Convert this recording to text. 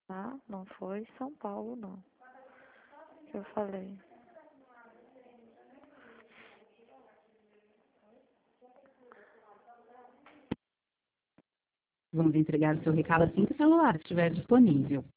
tá? Não foi São Paulo, não. Que eu falei. Vamos entregar o seu recado assim que o celular estiver disponível.